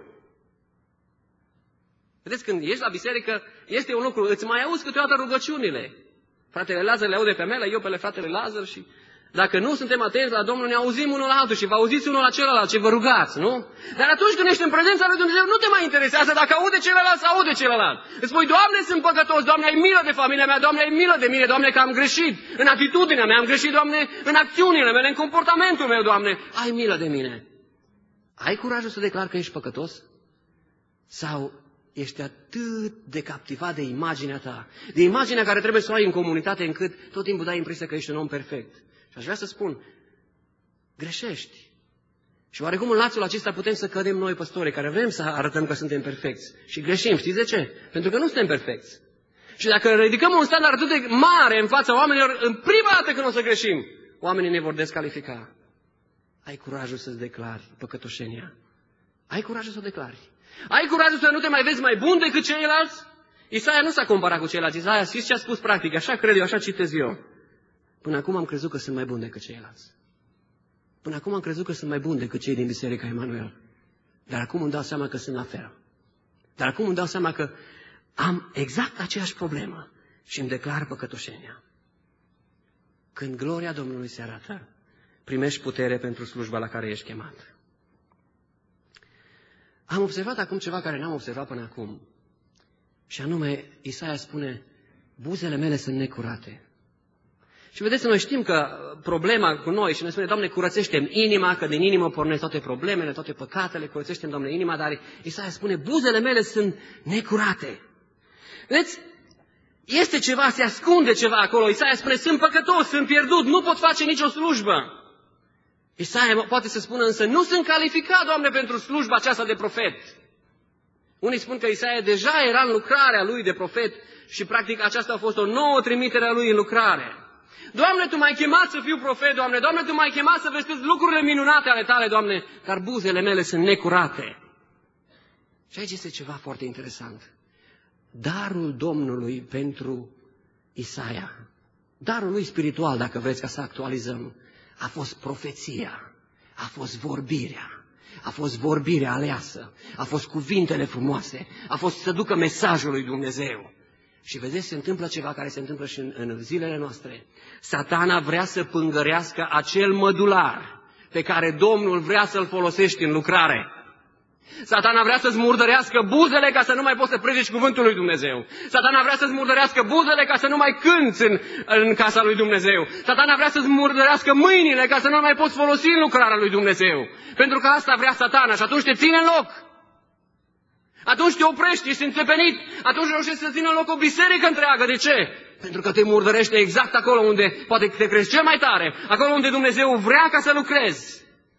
Vedeți, când ești la biserică, este un lucru, îți mai auzi câteodată rugăciunile. Fratele Lazar le aude pe mele, eu pe fratele Lazar și dacă nu suntem atenți la Domnul, ne auzim unul la altul și vă auziți unul la celălalt ce vă rugați, nu? Dar atunci când ești în prezența lui Dumnezeu, nu te mai interesează dacă aude celălalt sau aude celălalt. Îți spui, Doamne, sunt păcătos, Doamne, ai milă de familia mea, Doamne, ai milă de mine, Doamne, că am greșit în atitudinea mea, am greșit, Doamne, în acțiunile mele, în comportamentul meu, Doamne, ai milă de mine. Ai curajul să declari că ești păcătos? Sau ești atât de captivat de imaginea ta, de imaginea care trebuie să o ai în comunitate, încât tot timpul dai impresia că ești un om perfect? Și aș vrea să spun, greșești. Și oarecum în lațul acesta putem să cădem noi, păstorii, care vrem să arătăm că suntem perfecți. Și greșim. Știți de ce? Pentru că nu suntem perfecți. Și dacă ridicăm un standard atât de mare în fața oamenilor, în prima dată când o să greșim, oamenii ne vor descalifica. Ai curajul să-ți declari păcătoșenia. Ai curajul să o declari. Ai curajul să nu te mai vezi mai bun decât ceilalți? Isaia nu s-a comparat cu ceilalți. Isaia, știți ce a spus practic? Așa cred eu, așa citez eu. Până acum am crezut că sunt mai bun decât ceilalți. Până acum am crezut că sunt mai bun decât cei din Biserica Emanuel. Dar acum îmi dau seama că sunt la fel. Dar acum îmi dau seama că am exact aceeași problemă și îmi declar păcătoșenia. Când gloria Domnului se arată, primești putere pentru slujba la care ești chemat. Am observat acum ceva care n-am observat până acum. Și anume, Isaia spune, buzele mele sunt necurate. Și vedeți, noi știm că problema cu noi și ne spune, Doamne, curățește-mi inima, că din inimă pornesc toate problemele, toate păcatele, curățește-mi, Doamne, inima, dar Isaia spune, buzele mele sunt necurate. Vedeți, este ceva, se ascunde ceva acolo. Isaia spune, sunt păcătos, sunt pierdut, nu pot face nicio slujbă. Isaia poate să spună însă, nu sunt calificat, Doamne, pentru slujba aceasta de profet. Unii spun că Isaia deja era în lucrarea lui de profet și practic aceasta a fost o nouă trimitere a lui în lucrare. Doamne, Tu m-ai chemat să fiu profet, Doamne, Doamne, Tu m-ai chemat să vestesc lucrurile minunate ale Tale, Doamne, dar buzele mele sunt necurate. Și aici este ceva foarte interesant. Darul Domnului pentru Isaia, darul lui spiritual, dacă vreți ca să actualizăm, a fost profeția, a fost vorbirea, a fost vorbirea aleasă, a fost cuvintele frumoase, a fost să ducă mesajul lui Dumnezeu. Și vedeți, se întâmplă ceva care se întâmplă și în, în zilele noastre. Satana vrea să pângărească acel mădular pe care Domnul vrea să-l folosești în lucrare. Satana vrea să-ți murdărească buzele ca să nu mai poți să predici cuvântul lui Dumnezeu. Satana vrea să-ți murdărească buzele ca să nu mai cânți în, în casa lui Dumnezeu. Satana vrea să-ți murdărească mâinile ca să nu mai poți folosi în lucrarea lui Dumnezeu. Pentru că asta vrea Satana și atunci te ține în loc. Atunci te oprești, ești înțepenit. Atunci reușești să țină în loc o biserică întreagă. De ce? Pentru că te murdărește exact acolo unde poate te crezi cel mai tare. Acolo unde Dumnezeu vrea ca să lucrezi.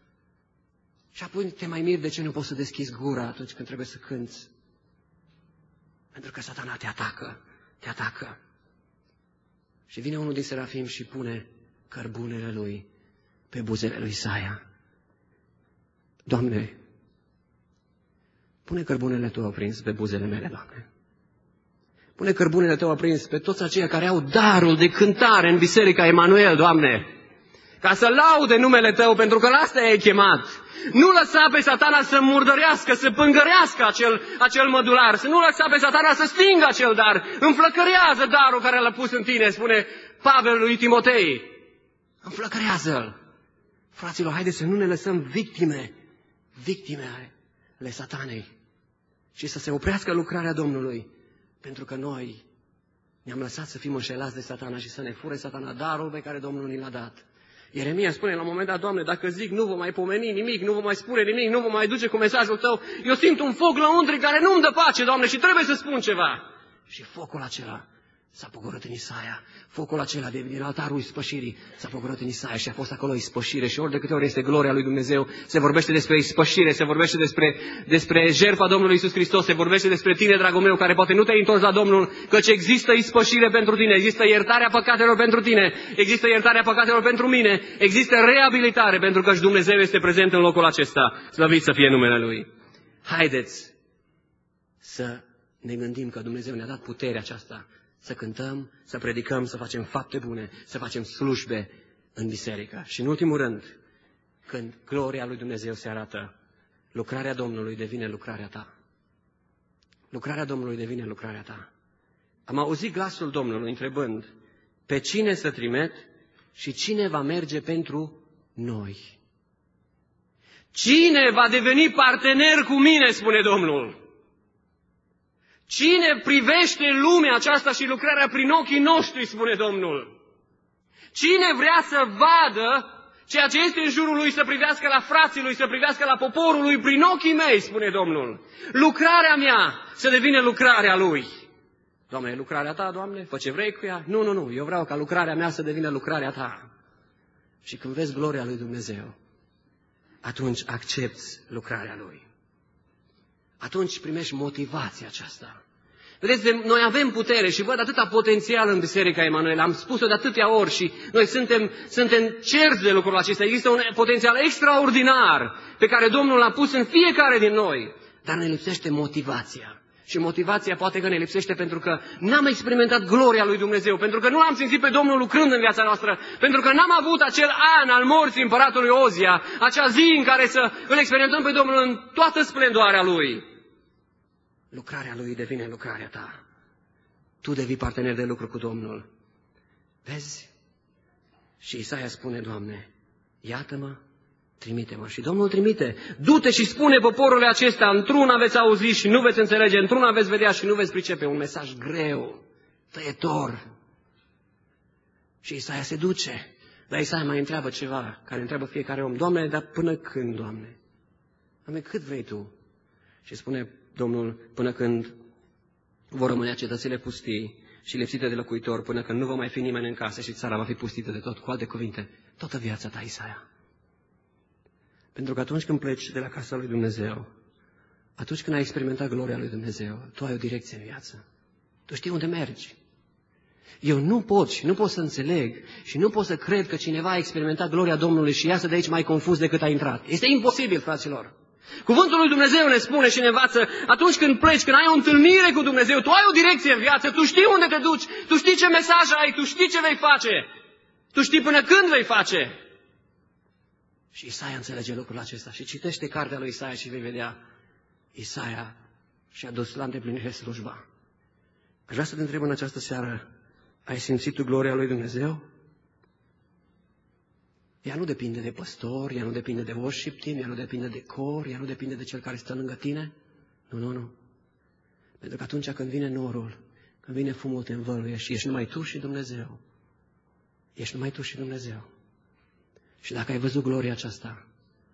Și apoi te mai miri de ce nu poți să deschizi gura atunci când trebuie să cânți. Pentru că Satana te atacă, te atacă. Și vine unul din serafim și pune cărbunele lui pe buzele lui Isaia. Doamne, pune cărbunele Tău aprins pe buzele mele, Doamne. Pune cărbunele Tău aprins pe toți aceia care au darul de cântare în Biserica Emanuel, Doamne. Ca să laude numele Tău, pentru că la asta i-ai chemat. Nu lăsa pe Satana să murdărească, să pângărească acel, acel mădular, să nu lăsa pe Satana să stingă acel dar. Înflăcărează darul care l-a pus în tine, spune Pavel lui Timotei. Înflăcărează-l. Fraților, haideți să nu ne lăsăm victime, victime ale Satanei și să se oprească lucrarea Domnului, pentru că noi ne-am lăsat să fim înșelați de Satana și să ne fure Satana darul pe care Domnul ni l-a dat. Ieremia spune la un moment dat, Doamne, dacă zic nu vom mai pomeni nimic, nu vom mai spune nimic, nu vom mai duce cu mesajul Tău, eu simt un foc lăuntri care nu-mi dă pace, Doamne, și trebuie să spun ceva. Și focul acela s-a pogorât în Isaia. Focul acela de, din altarul ispășirii s-a pogorât în Isaia și a fost acolo ispășire. Și ori de câte ori este gloria lui Dumnezeu, se vorbește despre ispășire, se vorbește despre, despre jertfa Domnului Iisus Hristos, se vorbește despre tine, dragul meu, care poate nu te-ai întors la Domnul, căci există ispășire pentru tine, există iertarea păcatelor pentru tine, există iertarea păcatelor pentru mine, există reabilitare, pentru că și Dumnezeu este prezent în locul acesta. Slăvit să fie numele Lui. Haideți să ne gândim că Dumnezeu ne-a dat puterea aceasta să cântăm, să predicăm, să facem fapte bune, să facem slujbe în biserică. Și în ultimul rând, când gloria lui Dumnezeu se arată, lucrarea Domnului devine lucrarea ta. Lucrarea Domnului devine lucrarea ta. Am auzit glasul Domnului întrebând, pe cine să trimit și cine va merge pentru noi? Cine va deveni partener cu mine, spune Domnul? Cine privește lumea aceasta și lucrarea prin ochii noștri, spune Domnul? Cine vrea să vadă ceea ce este în jurul lui, să privească la frații lui, să privească la poporul lui prin ochii mei, spune Domnul? Lucrarea mea să devină lucrarea lui. Doamne, e lucrarea ta, Doamne? Fă ce vrei cu ea? Nu, nu, nu, eu vreau ca lucrarea mea să devină lucrarea ta. Și când vezi gloria lui Dumnezeu, atunci accepti lucrarea lui. Atunci primești motivația aceasta. Vedeți, noi avem putere și văd atâta potențial în Biserica Emanuel. Am spus-o de atâtea ori și noi suntem, suntem cerți de lucrul acesta. Există un potențial extraordinar pe care Domnul l-a pus în fiecare din noi. Dar ne lipsește motivația. Și motivația poate că ne lipsește pentru că n-am experimentat gloria lui Dumnezeu, pentru că nu l-am simțit pe Domnul lucrând în viața noastră, pentru că n-am avut acel an al morții împăratului Ozia, acea zi în care să îl experimentăm pe Domnul în toată splendoarea lui. Lucrarea lui devine lucrarea ta. Tu devii partener de lucru cu Domnul. Vezi? Și Isaia spune, Doamne, iată-mă, trimite-mă. Și Domnul trimite. Du-te și spune poporului acesta, într-una veți auzi și nu veți înțelege, într-una veți vedea și nu veți pricepe. Un mesaj greu, tăietor. Și Isaia se duce. Dar Isaia mai întreabă ceva, care întreabă fiecare om. Doamne, dar până când, Doamne? Doamne, cât vrei Tu? Și spune Domnul, până când vor rămâne cetățile pustii și lipsite de locuitori, până când nu va mai fi nimeni în casă și țara va fi pustită de tot. Cu alte cuvinte, toată viața ta, Isaia. Pentru că atunci când pleci de la casa lui Dumnezeu, atunci când ai experimentat gloria lui Dumnezeu, tu ai o direcție în viață. Tu știi unde mergi. Eu nu pot și nu pot să înțeleg și nu pot să cred că cineva a experimentat gloria Domnului și iasă de aici mai confuz decât a intrat. Este imposibil, fraților. Cuvântul lui Dumnezeu ne spune și ne învață, atunci când pleci, când ai o întâlnire cu Dumnezeu, tu ai o direcție în viață, tu știi unde te duci, tu știi ce mesaj ai, tu știi ce vei face, tu știi până când vei face. Și Isaia înțelege lucrul acesta și citește cartea lui Isaia și vei vedea, Isaia și-a dus la îndeplinire slujba. Aș vrea să te întreb în această seară, ai simțit tu gloria lui Dumnezeu? Ea nu depinde de păstor, ea nu depinde de worship team, ea nu depinde de cor, ea nu depinde de cel care stă lângă tine. Nu, nu, nu. Pentru că atunci când vine norul, când vine fumul, te învăluie și ești numai tu și Dumnezeu. Ești numai tu și Dumnezeu. Și dacă ai văzut gloria aceasta,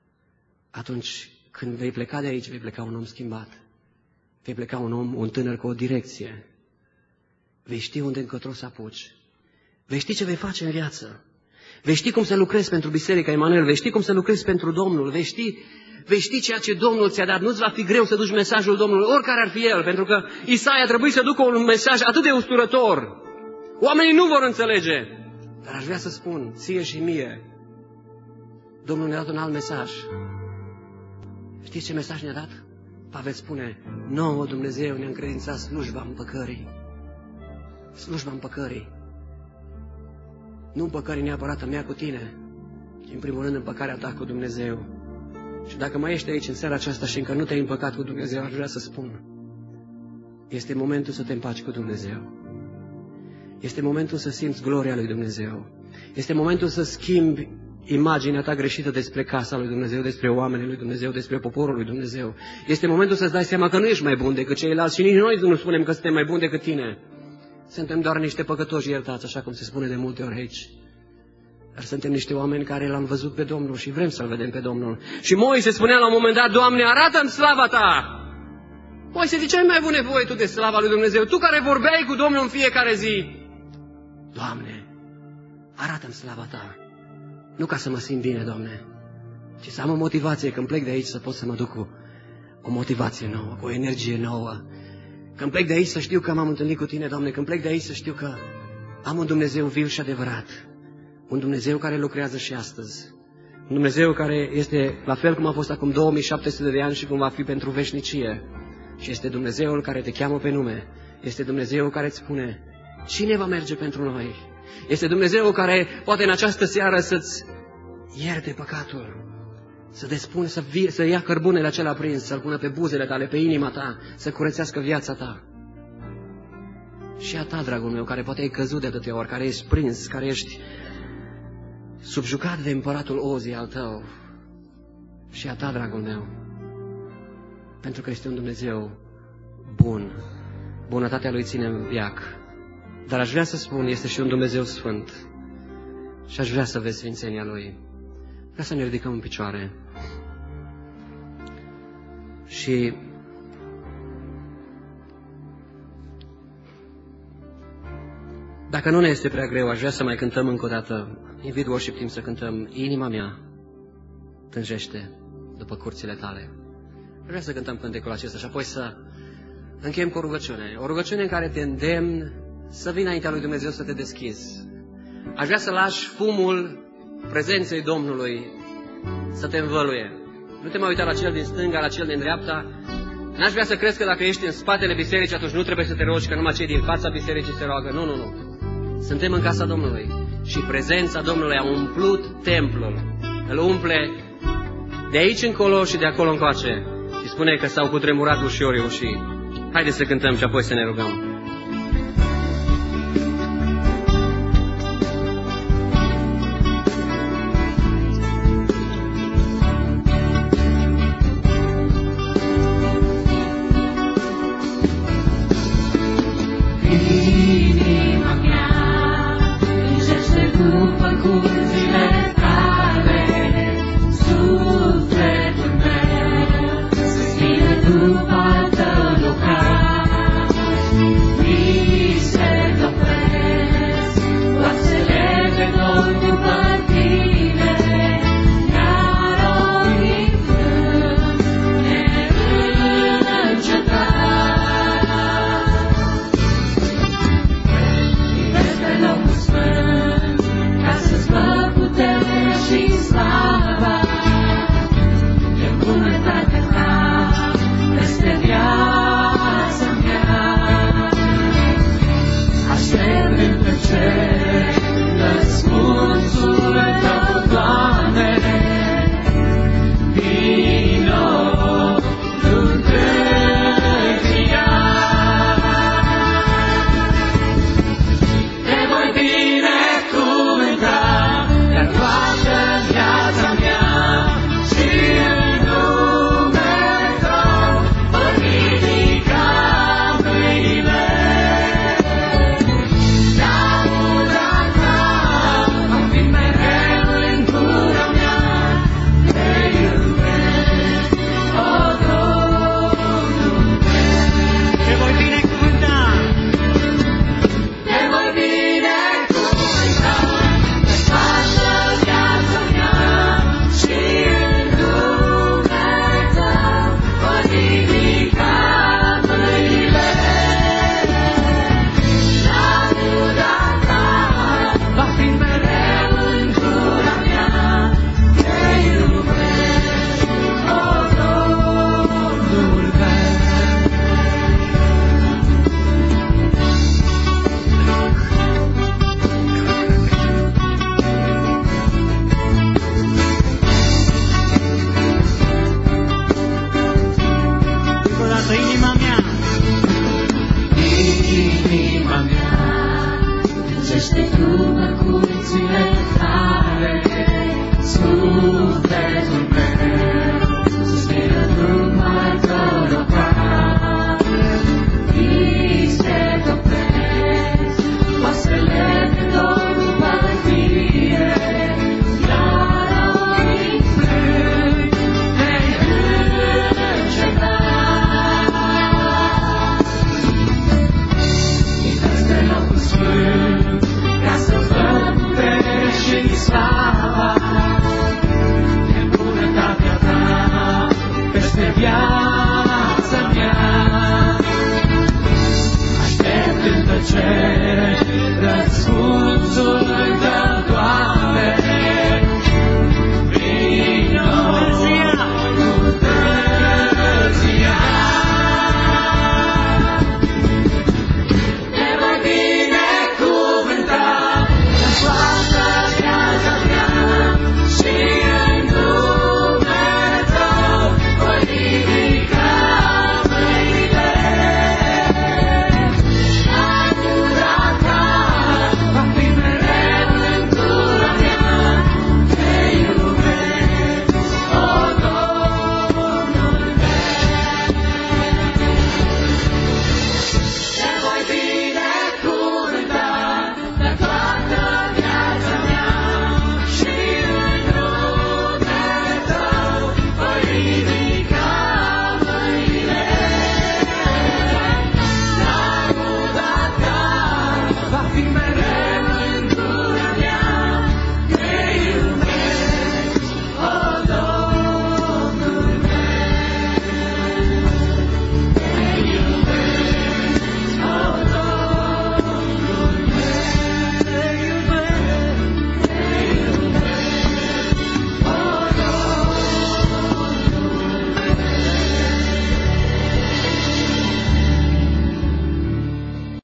atunci când vei pleca de aici, vei pleca un om schimbat. Vei pleca un om, un tânăr cu o direcție. Vei ști unde încotro să apuci. Vei ști ce vei face în viață. Vei ști cum să lucrezi pentru Biserica Emanuel. Vei ști cum să lucrezi pentru Domnul. Vei ști, vei ști ceea ce Domnul ți-a dat. Nu-ți va fi greu să duci mesajul Domnului, oricare ar fi el. Pentru că Isaia trebuie să ducă un mesaj atât de usturător. Oamenii nu vor înțelege. Dar aș vrea să spun, ție și mie, Domnul ne-a dat un alt mesaj. Știți ce mesaj ne-a dat? Pavel spune, nouă Dumnezeu ne-a încredințat slujba împăcării. Slujba împăcării. Nu împăcării neapărat a mea cu tine, ci în primul rând împăcarea ta cu Dumnezeu. Și dacă mai ești aici în seara aceasta și încă nu te-ai împăcat cu Dumnezeu, aș vrea să spun, este momentul să te împaci cu Dumnezeu. Este momentul să simți gloria lui Dumnezeu. Este momentul să schimbi imaginea ta greșită despre casa lui Dumnezeu, despre oamenii lui Dumnezeu, despre poporul lui Dumnezeu. Este momentul să-ți dai seama că nu ești mai bun decât ceilalți și nici noi nu spunem că suntem mai buni decât tine. Suntem doar niște păcătoși iertați, așa cum se spune de multe ori aici. Dar suntem niște oameni care l-am văzut pe Domnul și vrem să-L vedem pe Domnul. Și Moise spunea la un moment dat, Doamne, arată-mi slava Ta! Moise, de ce ai mai avut nevoie tu de slava lui Dumnezeu? Tu care vorbeai cu Domnul în fiecare zi. Doamne, arată-mi slava Ta! Nu ca să mă simt bine, Doamne, ci să am o motivație când plec de aici să pot să mă duc cu o motivație nouă, cu o energie nouă. Când plec de aici să știu că m-am întâlnit cu Tine, Doamne, când plec de aici să știu că am un Dumnezeu viu și adevărat, un Dumnezeu care lucrează și astăzi, un Dumnezeu care este la fel cum a fost acum două mii șapte sute de ani și cum va fi pentru veșnicie. Și este Dumnezeul care te cheamă pe nume, este Dumnezeul care îți spune, cine va merge pentru noi? Este Dumnezeul care poate în această seară să-ți ierte păcatul, să despune, să, vie, să ia cărbunele acela prins, să-l pună pe buzele tale, pe inima ta, să curățească viața ta. Și a ta, dragul meu, care poate ai căzut de atâtea ori, care ești prins, care ești subjucat de împăratul Ozi al tău. Și a ta, dragul meu, pentru că este un Dumnezeu bun. Bunătatea Lui ține în veac. Dar aș vrea să spun, este și un Dumnezeu sfânt. Și aș vrea să vezi sfințenia Lui. Vreau să ne ridicăm în picioare. Și dacă nu ne este prea greu, aș vrea să mai cântăm încă o dată. Invit worship team să cântăm Inima mea tânjește după curțile tale. Aș vrea să cântăm cântecul acesta și apoi să încheiem cu o rugăciune. O rugăciune în care te îndemn să vii înaintea lui Dumnezeu să te deschizi. Aș vrea să lași fumul prezenței Domnului să te învăluie. Nu te mai uita la cel din stânga, la cel din dreapta. N-aș vrea să crezi că dacă ești în spatele bisericii, atunci nu trebuie să te rogi, că numai cei din fața bisericii se roagă. Nu, nu, nu. Suntem în casa Domnului și prezența Domnului a umplut templul. Îl umple de aici încolo și de acolo încoace. Și spune că s-au cutremurat ușorii ușii. Haideți să cântăm și apoi să ne rugăm. Te voi binecuvânta, dar toată dată, inima mea. Inima mea, gândește tu